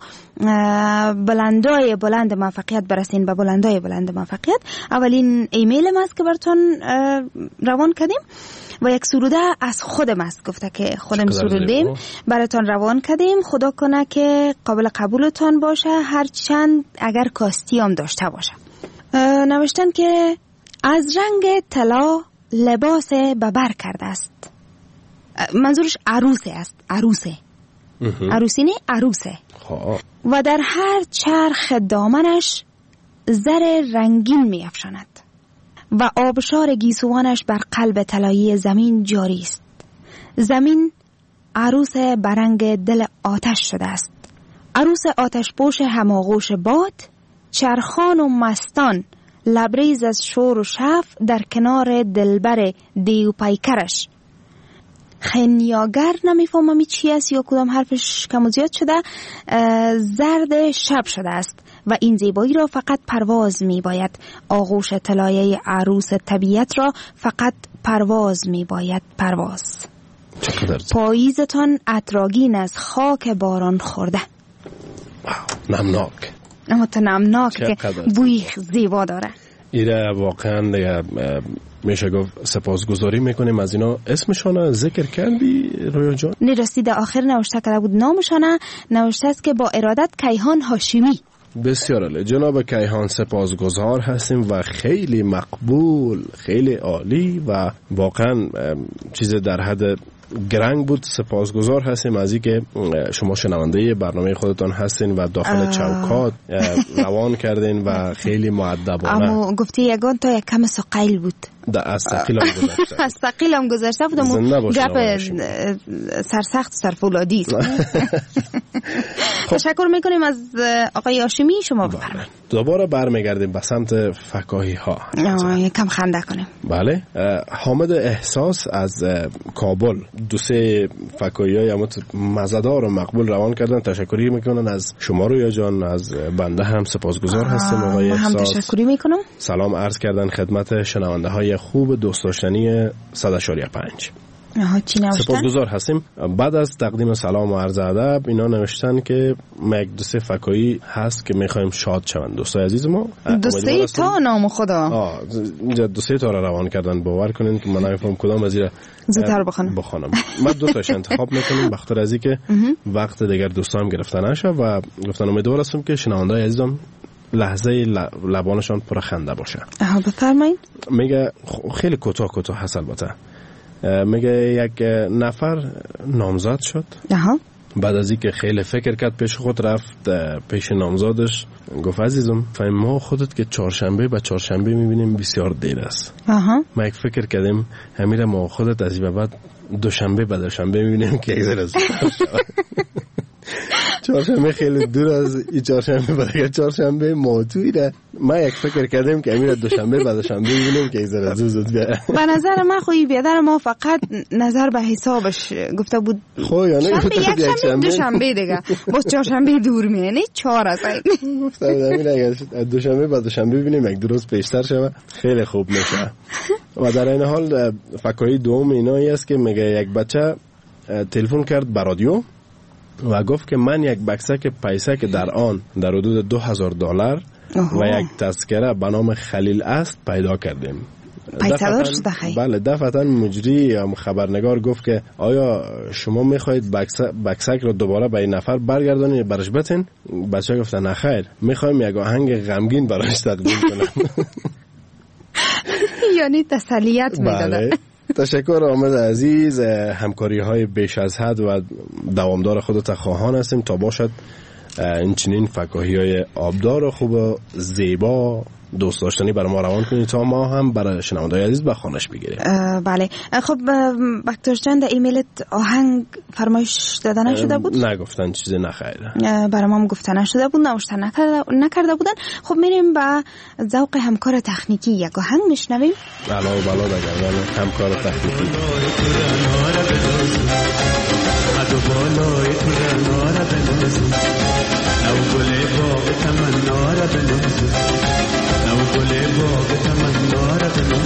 بلندای بلند موفقیت برسین، به بلندای بلند موفقیت. اولین ایمیل ما است که براتون روان کردیم و یک سروده از خودم است، گفته که خودم سرودیم براتون روان کردیم. خدا کنه که قابل قبولتان باشه، هرچند اگر کاستی هم داشته باشه. نوشتن که از رنگ طلا لباس ببر کرده است. منظورش عروسه است. عروسی نه، عروسه. و در هر چرخ دامنش زر رنگین می افشاند و آبشار گیسوانش بر قلب طلایی زمین جاری است. زمین عروس برنگ دل آتش شده است. عروس آتش پوش هماغوش باد، چرخان و مستان لبریز از شور و شف در کنار دلبر دیو پیکرش. خنیاگر نمیفهمم چی است یا کدام حرفش کم و زیاد شده. زرد شب شده است و این زیبایی را فقط پرواز می باید. آغوش طلایه عروس طبیعت را فقط پرواز می باید. پرواز. پاییزتان عطرآگین از خاک باران خورده. نمناک. اما تو نمناک که بوی زیبا داره. ایره واقعا میشه گفت سپاسگزاری میکنیم از اینا. اسمشان ذکر کردی رویا جان؟ نرسید آخر نوشته کرده بود نامشانه، نوشته است که با ارادت کیهان هاشمی. بسیار عالی جناب کیهان، سپاسگزار هستیم و خیلی مقبول، خیلی عالی و واقعا چیز در حد گرنگ بود. سپاسگزار هستیم از اینکه شما شنونده برنامه خودتان هستین و داخل چوکات روان کردین و خیلی مؤدبانه. اما گفتی یگان تا یک کم ثقیل بود. از ثقیلم گذشته. از ثقیلم گذشته بود. گپ سرسخت سرفولادی است. تشکر میکنیم از آقای هاشمی. شما بفرمایید. دوباره برمیگردیم به سمت فکاهی ها. یکم خنده کنیم. بله. حامد احساس از کابل دو سه فکاهی های مزه‌دار و مقبول روان کردن. تشکری میکنن از شما رویا جان، از بنده هم سپاسگزار هستیم آقای احساس. هم تشکری میکنم. سلام عرض کردن خدمت شنونده های خوب دوست داشتنی 100.5. سپاسگزار هستیم. بعد از تقدیم سلام و عرض ادب اینا نوشتن که یک دو سه فکایی هست که میخوایم شاد شوند دوستای عزیز ما. دو سه تا نام خدا. اینجا دو سه تا روان کردن. باور کنین که من نمیفهم کدام از اینا زودتر بخونم. ما دو تاش انتخاب میکنیم بخاطر از اینکه وقت دیگر دوستام گرفته نشه و گفتن امیدوار هستم که شنوندای عزیزم لحظه لبانشان پر خنده باشه. بفرمایید. میگه خیلی کوتاه هست البته. میگه یک نفر نامزد شد. بعد از اینکه خیلی فکر کرد پیش خود رفت پیش نامزادش گفت عزیزم فهم ما خودت که چهارشنبه به چهارشنبه میبینیم بسیار دیر است. ما یک فکر کردیم همیره ما خودت از این بعد دوشنبه به دوشنبه میبینیم که یک ذره چهارشنبه خیلی دور از این چهارشنبه برای چهارشنبه موضوعی ده. ما یک فکر کردیم که امیر دوشنبه بعد شنبه ببینیم که ایزر زود بیاد. به نظر من خوی بیادر ما فقط نظر به حسابش گفته بود. خو یعنی یک شنبه دوشنبه دیگه باز چهارشنبه دور میانه 4 است. گفتم امیر اگر دوشنبه بعد شنبه ببینیم یک درست پیشتر شه خیلی خوب میشه. و در این حال فکری دوم اینایی است که میگه یک بچه تلفن کرد به رادیو و گفت که من یک بکسک پیسه که در آن در حدود $2000 و یک تذکره به نام خلیل است پیدا کردیم. بله دفعتا مجری یا خبرنگار گفت که آیا شما میخواهید بکسک رو دوباره به این نفر برگردانید برش بتین؟ بچه گفته نه خیر، میخوایم یک آهنگ غمگین براش تقدیم کنم. یعنی تسلیت میداده. تشکر آمد عزیز، همکاری های بیش از حد و دوامدار خودت خواهان هستیم تا باشد این چنین فکاهی های آبدار و خوب و زیبا دوست داشتنی برای ما روان کنید تا ما هم برای شنوندگان عزیز به خانش بگیریم. بله خب بکتوش جان در ایمیلت آهنگ فرمایش داده نشده بود؟ نگفتن چیزی نخیره. برای ما هم گفته نشده بود، نوشته نکرده بودن. خب میریم به ذوق همکار تکنیکی یک آهنگ میشنویم. بلا دگر همکار تکنیکی گل باغ تمنا را بنوزی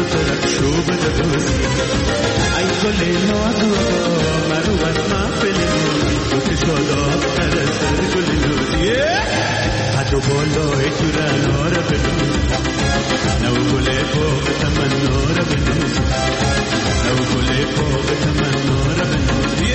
طرف شو بده بوسي ای گل نازو مرو از محفل نوری تو که شاداب تر از سر گل نوری حدو بالای تو رنا را بنوز نو گل فوق تمنا را بنوز نو گل فوق تمنا را بنوز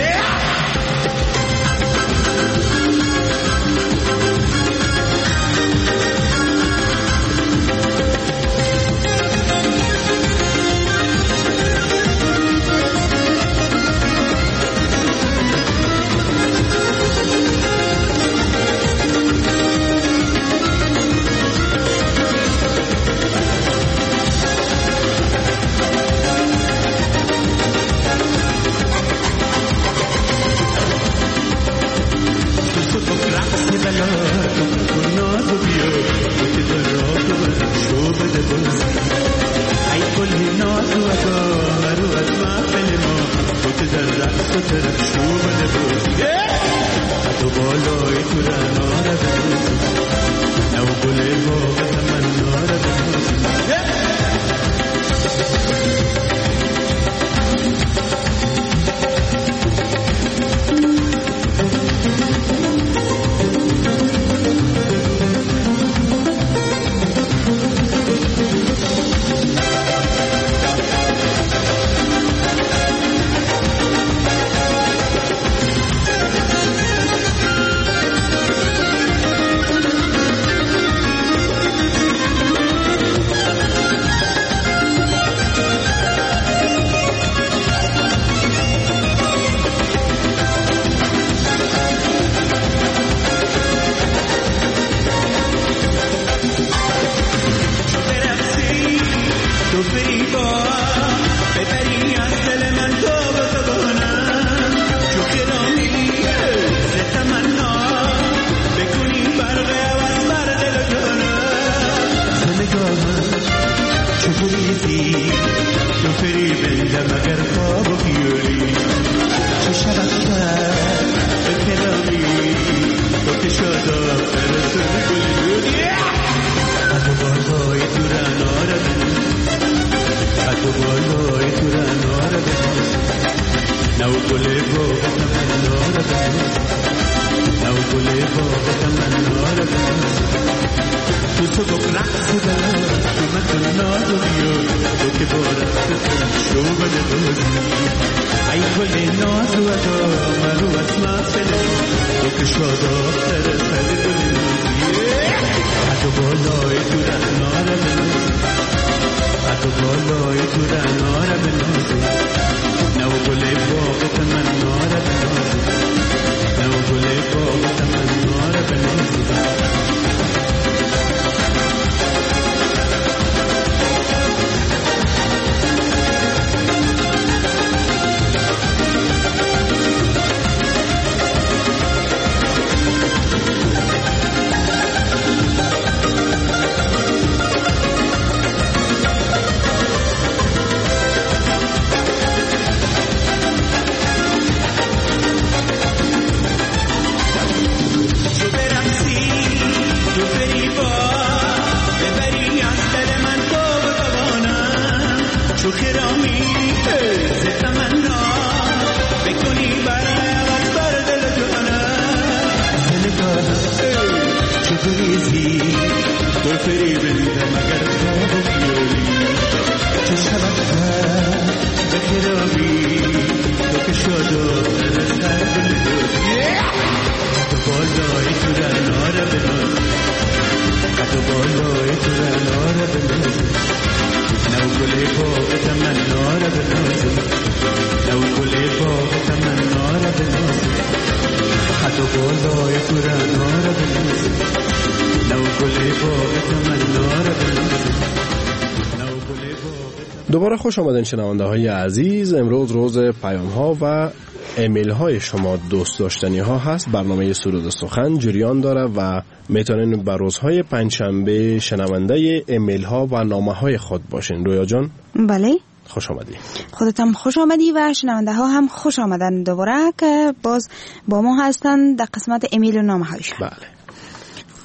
دوباره خوش آمدین شنونده های عزیز. امروز روز پیام ها و ایمیل های شما دوست داشتنی ها هست. برنامه سرود سخن جریان داره و میتونین بر روزهای پنجشنبه شنونده ایمیل ها و نامه های خود باشین. رویا جان بله خوش آمدی. خودت هم خوش آمدی و شنونده ها هم خوش آمدن دوباره که باز با ما هستن در قسمت ایمیل و نامه هایشان. بله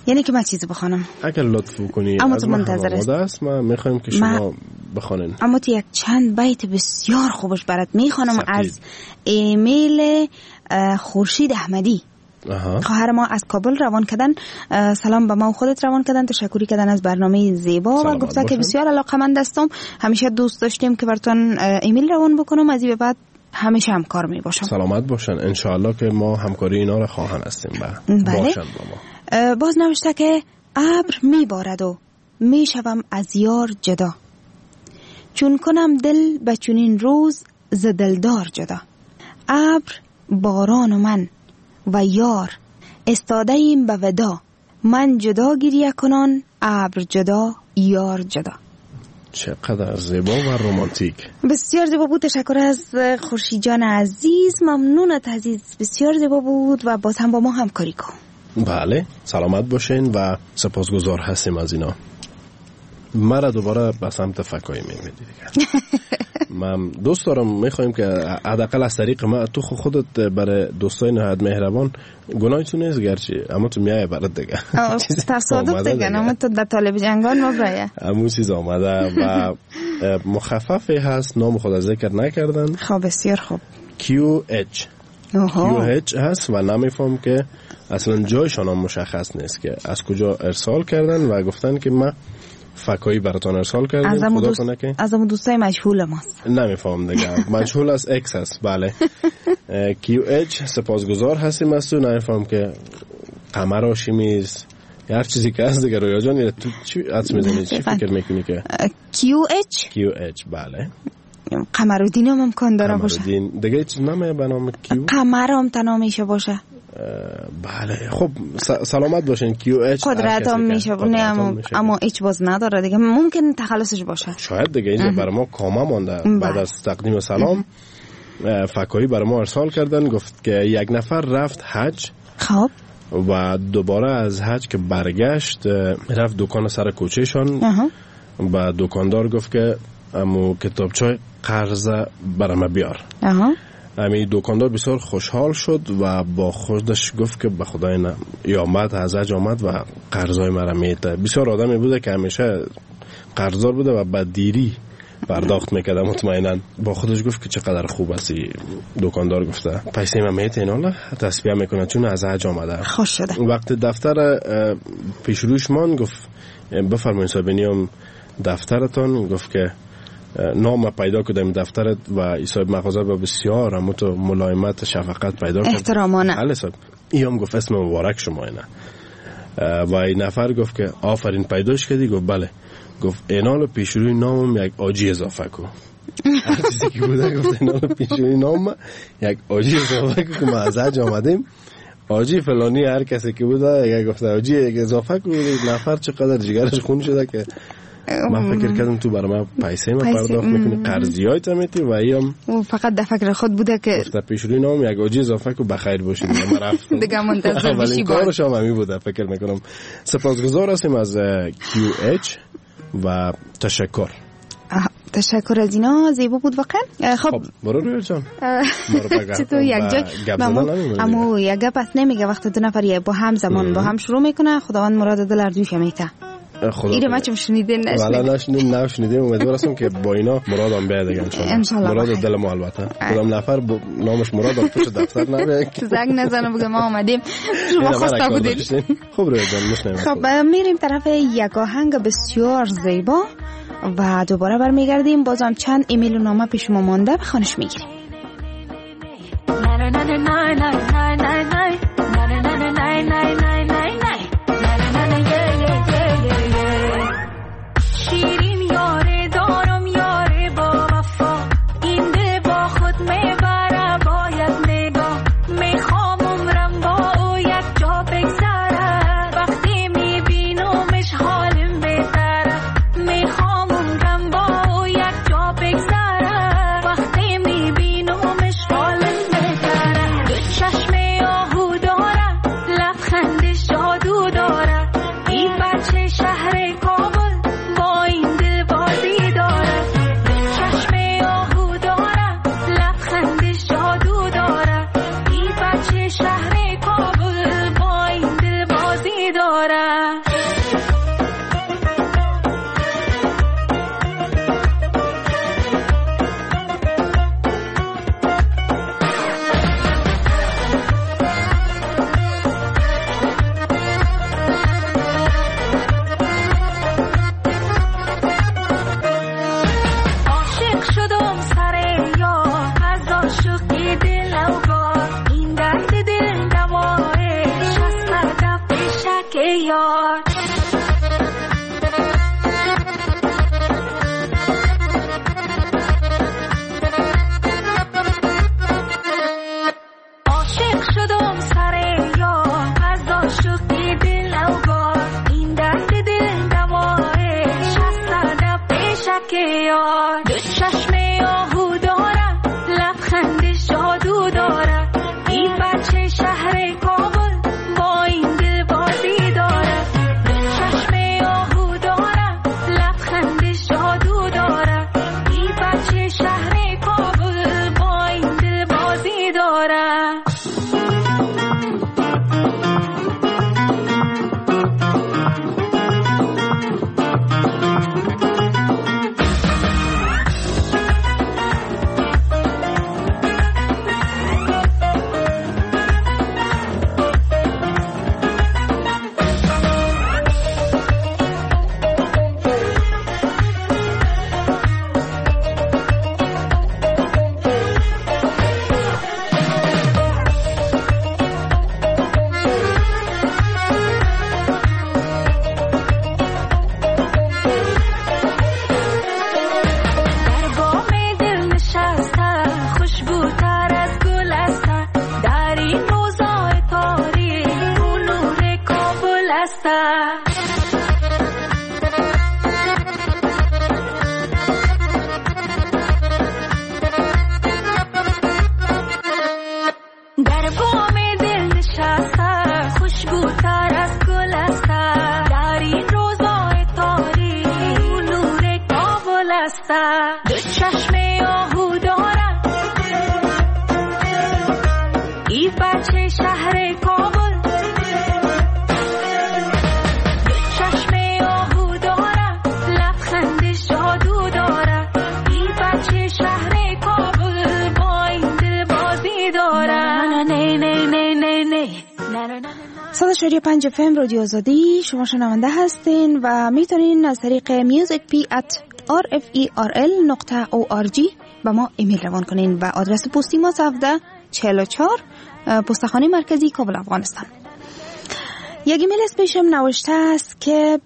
یعنی که من چیزی بخوانم اگر لطف کنی اما از تو منتظر است ما میخوایم که شما بخوانین. اما تو یک چند بیت بسیار خوبش برات میخوانم از ایمیل خورشید احمدی. خواهر ما از کابل روان کردن، سلام به ما و خودت روان کردن، تشکری کردن از برنامه زیبا و گفته که بسیار علاقه‌مند هستم، همیشه دوست داشتیم که براتون ایمیل روان بکنم، از این به بعد همیشه همکار می باشم. سلامت باشن، انشاءالله که ما همکاری اینا رو خواهان هستیم. بله. باشن با ما. باز نوشته که ابر می بارد و می شوم از یار جدا، چون کنم دل به چنین روز ز دلدار جدا. ابر، باران و من و یار استاده ایم به ودا، من جدا گریه کنان ابر جدا یار جدا. چقدر زیبا و رومانتیک. بسیار زیبا بود. تشکر از خورشید جان عزیز، ممنونت عزیز، بسیار زیبا بود و باز هم با ما همکاری کن. بله، سلامت باشین و سپاسگزار هستیم از اینا. مرا دوباره به سمت فکایی میمیدی دیگه. من دوست دارم، میخوایم که حداقل از طریق ما تو خودت برای دوستای نهایت مهربان گناهی تو نیست گرچه، اما تو میای برات دیگه تصادف دیگه، اما تو در طالب جنگان ما برای همون چیز آمده و مخففی هست، نام خود ذکر نکردن. خب بسیار خوب. QH هست و نمیفهم که اصلا جایشان هم مشخص نیست که از کجا ارسال کردن و گفتن که ما فکایی براتون ارسال کردیم. خدا کنه که از همون دوستای مجهول ماست. نمیفهم دیگه. مجهول از اکس هست. بله. QH سپاسگزار هستیم از تو. نمیفهم که قمر هاشمیز هر چیزی که هست دیگه. رویا جان تو چی حدس میزنی؟ چی فکر میکنی که QH بله. قمرالدین هم امکان داره باشه. قمرالدین دیگه چیز نمیه به نام کیو؟ قمر هم تنها میشه باشه. بله. خب سلامت باشین. QH قدرت هم میشه اما هیچ باز نداره دیگه، ممکن تخلصش باشه. شاید دیگه اینجا برای ما کامه مانده. بعد از تقدیم سلام فکایی برای ما ارسال کردن، گفت که یک نفر رفت حج. خب و دوباره از حج که برگشت رفت دکان سر کوچهشان و دکاندار گفت که امو کتابچه قرض برام بیار. امی دکاندار بسیار خوشحال شد و با خودش گفت که به خدای نه یا آمد از حج آمد و قرضای مرا میده. بسیار آدمی بوده که همیشه قرضدار بوده و با دیری پرداخت میکرده. مطمئنا با خودش گفت که چقدر خوب هستی. دکاندار گفته پیسه من میته اینا تصفیه میکنه چون از حج آمده. خوش شده. وقت دفتر پیشروش مان گفت بفرمایید صاحب نیام دفترتون. گفت که نام پیدا کردم دفترت و صاحب مغازه با بسیار هم تو ملایمت شفقت پیدا کرد، احترامانه. بله صاحب. اینم گفت اسم مبارک شما اینا. و این نفر گفت که آفرین پیداش کردی. گفت بله. گفت اینال پیشروی نامم یک آجی اضافه کو. هر چیزی که بوده گفت اینال پیشروی نامم یک آجی اضافه کو که ما از حج آمدیم. آجی فلانی هر کسی که بوده یک گفته آجی یک اضافه کو. نفر چقدر جگرش خون شده که من فکر کردم تو برای من پیسه ما پرداخت میکنی، قرضیای تمیتی و ایم فقط در فکر خود بوده که گفته پیشروی نام یک آجی اضافه کو بخیر باشید. من رفتم دیگه منتظر بشی. ولی کارش هم همی بوده فکر میکنم. سپاسگزار هستیم از QH و تشکر. تشکر از اینا، زیبا بود واقعا. خب برو روی جان. چطور یک جای اما یک گپ است نمیگه وقت دو نفر با هم زمان با هم شروع میکنه خداوند مراد دل اردوش میته. ایره ما چم شنیدین نشنیدیم. امیدوار هستم که با اینا مرادم بیاد دیگه انشالله. مراد دل ما البته. کدام نفر نامش مراد در پشت دفتر نبیه که زنگ نزنه بگه ما اومدیم شما خواسته بودین. خوب روی جان میشنیم. خب میریم طرف یک آهنگ بسیار زیبا و دوباره برمیگردیم. بازم چند ایمیل و نامه پیش ما مانده، بخوانش میگیریم. چشم دل اوگار این درد دل دوایش از هدف شک یار عاشق شدم سر یار از عاشقی دل اوگار این درد دل دوایش از هدف شک یار دو چشم آهو دارم لبخندش جادو داره این بچه شهر کابل با این دل بازی داره دو چشم آهو دارم لبخندش جادو داره این بچه شهر کابل با این دل بازی داره در بام دل نشسته خوشبوتر از گل است در این روزای تاریک نور کابل است دو چشم آهو دارم این بچه شهر کابل دو چشم آهو دارم لبخندش جادو داره این بچه شهر کابل با این دل بازی داره 100.5 FM رادیو آزادی شما شنونده هستین و میتونین از طریق musicp@rferl.org به ما ایمیل روان کنین و آدرس پستی ما 1744 پستخانه مرکزی کابل افغانستان. یک ایمیل از پیشم نوشته است که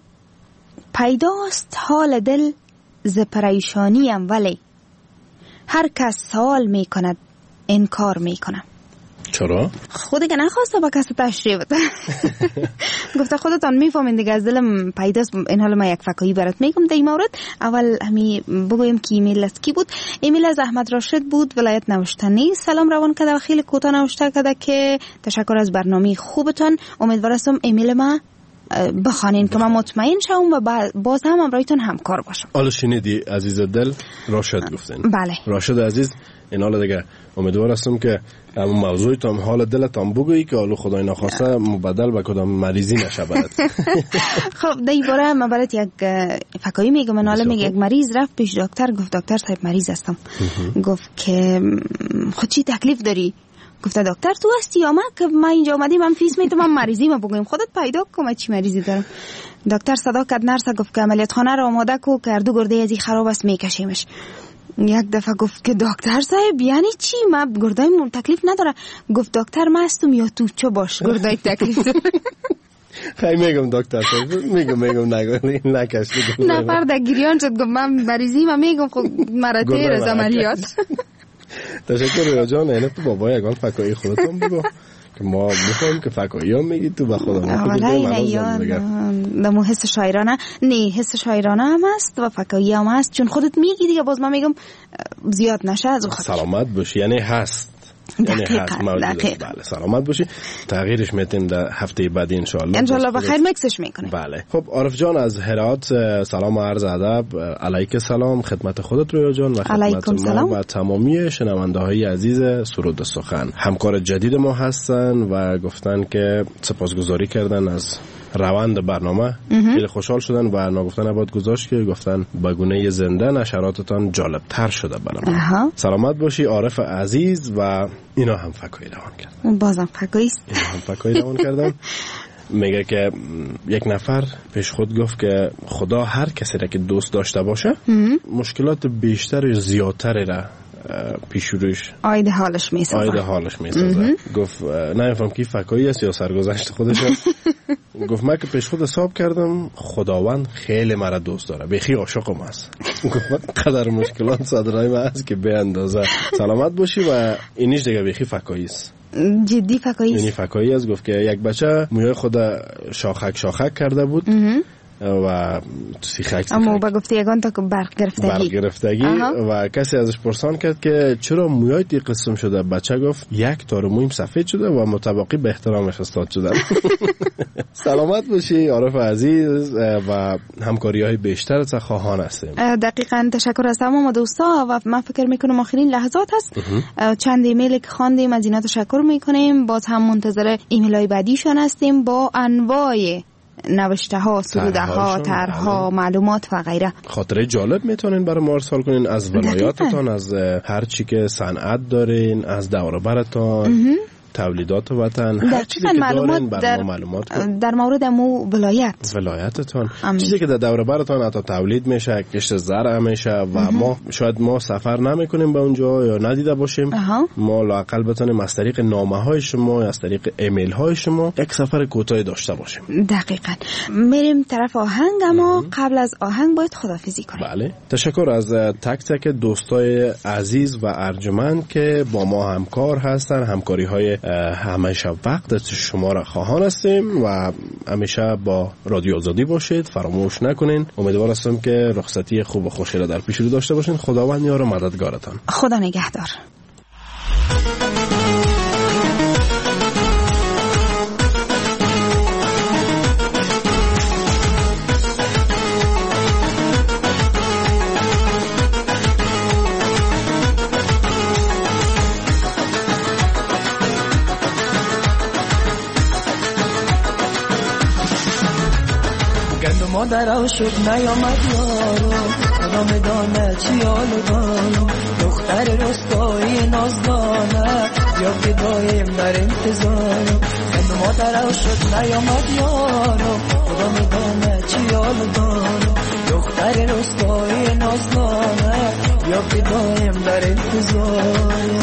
پیداست حال دل ز پریشانیم ولی هر کس سوال میکند انکار میکنم. چرا؟ خود که نخواسته با کسی تشریح بده. گفته خودتان میفهمین دیگه از دلم پیداست. این حالا ما یک فکایی برات میگم در این مورد. اول همی بگویم که ایمیل از کی بود. ایمیل از احمد راشد بود، ولایت نوشتنی. سلام روان کرده و خیلی کوتاه نوشته کرده که تشکر از برنامه خوبتان. امیدوارم ایمیل ما بخوانین که من مطمئن شوم و باز هم امرایتون همکار باشم. حالا شنیدی عزیز دل راشد گفتین. بله راشد عزیز، این حالا دیگه امیدوار هستم که همون موضوعتون حال دلتان بگویی که حالا خدای نخواسته مبدل به کدام مریضی نشه برات. خب در این باره من برات یک فکایی میگم. من حالا میگه یک مریض رفت پیش دکتر، گفت دکتر صاحب مریض هستم. گفت که خود چی تکلیف داری؟ گفته دکتر تو هستی یا من که من اینجا اومدی من فیس میتونم مریضی ما بگویم خودت پیدا کن چی مریضی دارم. دکتر صدا کرد نرسه گفت که عملیات خانه رو آماده کو که اردو گرده ازی خراب است میکشیمش. یک دفعه گفت که دکتر صاحب یعنی چی؟ من گردای من تکلیف نداره. گفت دکتر من هستم یا تو چه باش گردای تکلیف داره. خیلی میگم دکتر صاحب میگم نکش نفر در گریان شد گفت من مریضی ما میگم خب مراتیر از عملیات. تشکر رویا جان. اینه تو بابا یگان فکایی خودتون بگو که ما میخوایم که فکایی هم میگی تو بخدا ما دمو حس شاعرانه نه حس شاعرانه هم هست و فکایی هم هست چون خودت میگی دیگه باز من میگم زیاد نشه از سلامت باشی یعنی هست بله سلامت باشی. تغییرش میتین در هفته بعدی انشالله بخیر مکسش میکنه. بله خب عارف جان از هرات سلام و عرض ادب. علیک سلام خدمت خودت رویا جان و خدمت ما و تمامی شنونده های عزیز سرود سخن. همکار جدید ما هستن و گفتن که سپاسگزاری کردن از روند برنامه. خیلی خوشحال شدن و نگفتن اباد گذاشت که گفتن با گونه زنده نشراتتان جالب تر شده برام. سلامت باشی عارف عزیز. و اینا هم فکایی روان کردن. بازم فکاییست. اینا هم فکایی روان کردن. میگه که یک نفر پیش خود گفت که خدا هر کسی را که دوست داشته باشه مشکلات بیشتر و زیادتری را پیشروش آیده حالش میسازه. گفت نمیفهم کی فکایی است یا سرگذشت خودش است. گفت من که پیش خود حساب کردم خداوند خیلی مرا دوست داره، بخی عاشقم است. گفت من قدر مشکلات صدرای من است که به اندازه سلامت باشی و اینیش دیگه بخی فکایی است. جدی فکایی است. یعنی فکایی است. گفت که یک بچه موی خود شاخک کرده بود و سیخک اما با گفته یگان تا برق گرفتگی و کسی ازش پرسان کرد که چرا مویای تی قسم شده؟ بچه گفت یک تار مویم سفید شده و متباقی به احترامش استاد شده. سلامت باشی عارف عزیز و همکاری های بیشتر از خواهان هستیم. دقیقاً تشکر از تمام دوستا و من فکر میکنم آخرین لحظات هست. چند ایمیل که خواندیم از اینا تشکر میکنیم. باز هم منتظر ایمیل های بعدیشان هستیم با انواع نوشته ها، سروده ها، طرح‌ها، معلومات و غیره. خاطره جالب میتونین برای ما ارسال کنین از ولایاتتان، از هر چی که صنعت دارین، از دور و برتان، تولیدات وطن، هر چیزی که دارین برای ما معلومات کنین. در مورد مو ولایتتان چیزی که در دور و برتان حتی تولید میشه، کشت زرع میشه و ما سفر نمیکنیم به اونجا یا ندیده باشیم. ما لااقل بتونیم از طریق نامه های شما یا از طریق ایمیل های شما یک سفر کوتاهی داشته باشیم. دقیقاً. میریم طرف آهنگ، اما قبل از آهنگ باید خداحافظی کنیم. بله. تشکر از تک تک دوستای عزیز و ارجمند که با ما همکار هستن. همکاری های همیشه وقت شما را خواهان هستیم و همیشه با رادیو آزادی باشید، فراموش نکنین. امیدوار هستم که رخصتی خوب و خوشی را در پیش رو داشته باشین. خداوند یار و مددگارتان. خدا نگهدار. مادر شد نیامد یارو، خدا میدانه چی حالو دارم. دختر رستایی نازدانه یا که دایم در انتظارم. مادر شد نیامد یارو، خدا میدانه چی حالو دارم. دختر رستایی نازدانه یا که دایم در انتظارم.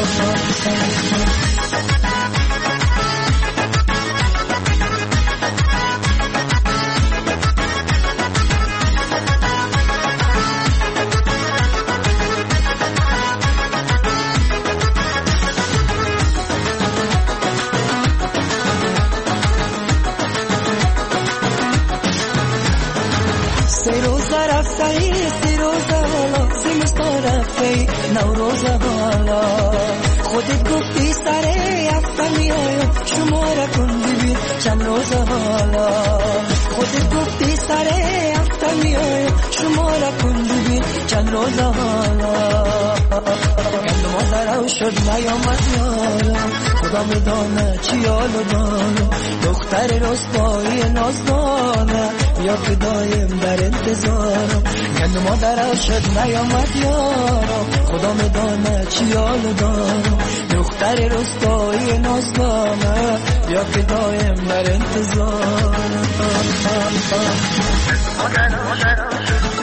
نوروز بالا خودت گفتی سره افتن میایم شما را کن ببین چند روز حالا. خودت گفتی سره افتن میایم شما را کن ببین چند روز حالا. گند مادر شد نیامد یارم، خدا میدانه چی حالو دارم. دختر رسوایی نازدانه یا که دایم در انتظارم. گند مادر شد نیامد یارم، خدا میدانه چی حالو دارم. دختر رسوایی نازدانه یا که دایم در انتظارم.